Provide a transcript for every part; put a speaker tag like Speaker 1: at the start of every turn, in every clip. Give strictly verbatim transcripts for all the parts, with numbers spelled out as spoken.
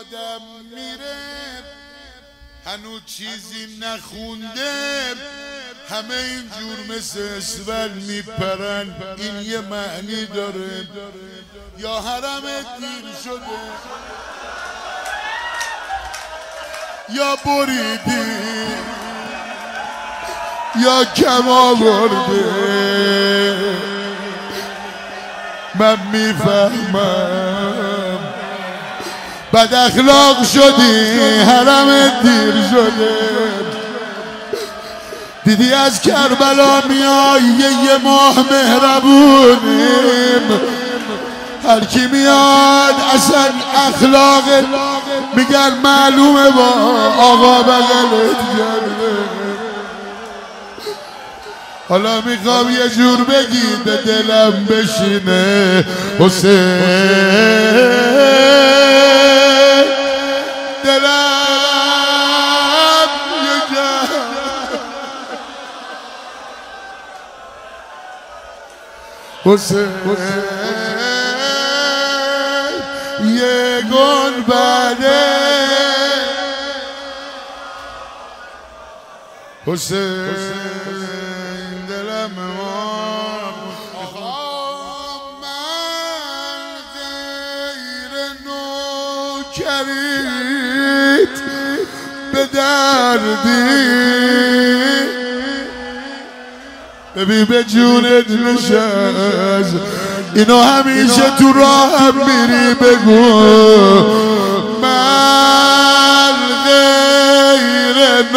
Speaker 1: آدم میره هنوز چیزی نخونده، همه اینجور مثل اسول میپرن. این یه معنی داره یا حرمت دیر شده یا بریدی یا کم آورده. من میفهمم بد اخلاق شدی، حرمت دیر شده. دیدی از کربلا میای یه ماه مهربونیم، هر کی میاد اصلا اخلاق میگن معلومه با آقا بغلت کرده. حالا میخوام یه جور بگی به دلم بشینه حسین، دلم یکم حسین یه گنبده حسین دلم من غیر نوکریت به دردی. ببین به جونت نشست اینو همیشه تو راهم میری بگو من غیر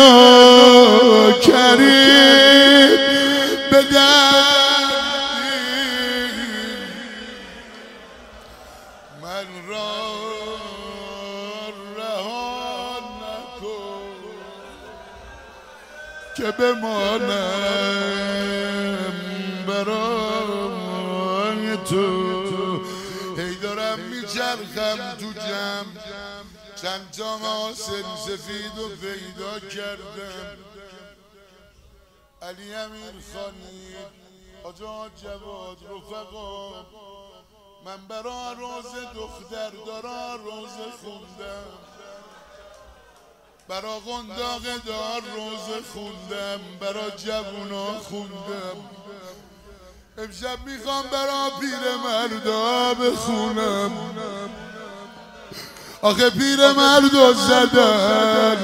Speaker 1: نوکریت به دردی. من را رها نکن که بمانم برای تو. هی دارم میچرخم تو جمع، چند تا محاسن سفید و پیدا کردم. علی امیر خانی، آجا جواد، رفقا، من برا روز دختر دارا روز خوندم، برا قنداق دار روز خوندم، برا جوونا خوندم. امشب میخوام برا پیر مردا بخونم. آخه پیر مردو زدن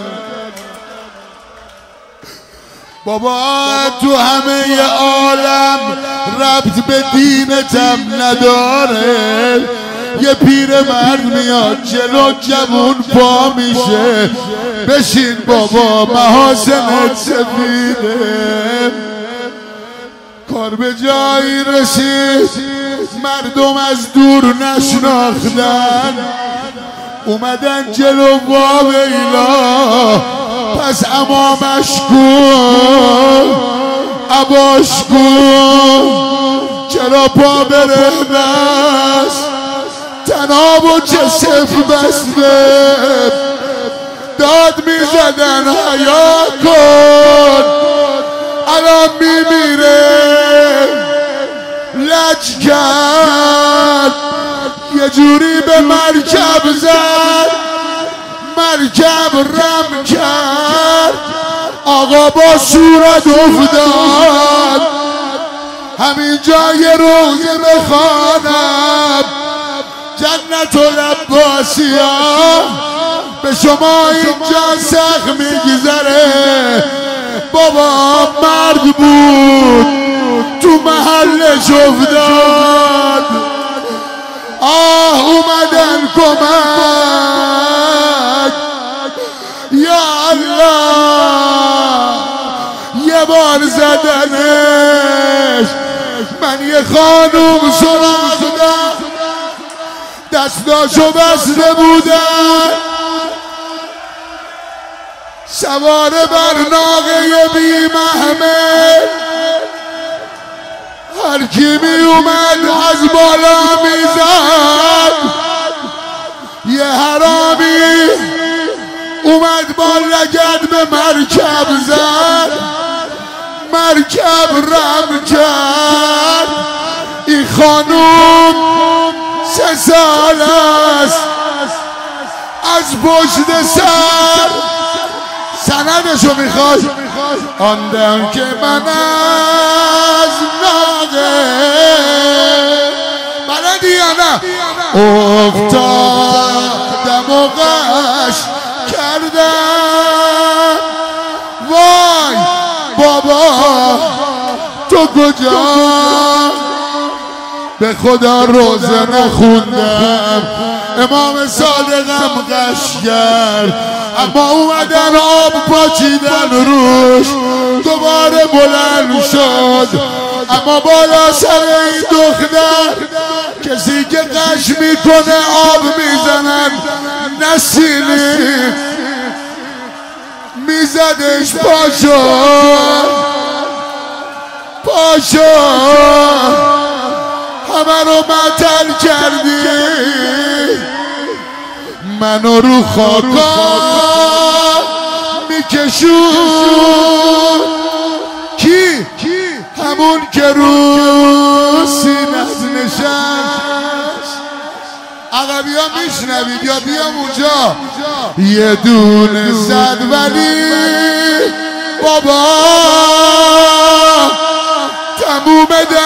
Speaker 1: بابا تو همه عالم ربط به دینتم نداره. یه پیر مرد میاد جلو جوون پا میشه، بشین بابا محاسنت سفیده. کار به جایی رسید مردم از دور نشناختن، اومدن جلو واویلا پس امامش کن عباش کن چرا پا برهنش تناب و چه صف بسته. داد میزدن حیا کن الان میمیره لج کرد یه جوری به مرکب زد، مرکب رم کرد آقا با صورت افتاد. همینجا یه روزه بخوانم جنت العباسیه به شما اینجا سخت میگذره. بابا مرد بود تو محلش افتاد، آه اومدن کمک یا الله یه بار زدنش. من یه خانوم سراغدم دستاشو بسته بودن، سوار بر ناقه بی محمل، هر کی می اومد از بالا میزد. یه حرامی اومد با لگد به مرکب زد، مرکب رم کرد. این خانوم سه سال است از پشت سر سندشو میخواد آن دم که من از ناقه بلدی یا نه افتادم و غش کردم وای بابا تو کجا به خدا روزه نخوندم امام صادقم غش کرد اما اومدن آب پاچیدن روش دوباره بلند شد اما بالا سر این دختر کسی که غش میکنه آب میزنن نسیلی میزدش پاشو پاشو همه رو معطل کردی منو رو خاکا میکشون کی؟ همون که رو سینت نشست عقبی ها میشنوید یا بیام اونجا یه دونه زد ولی بابا تموم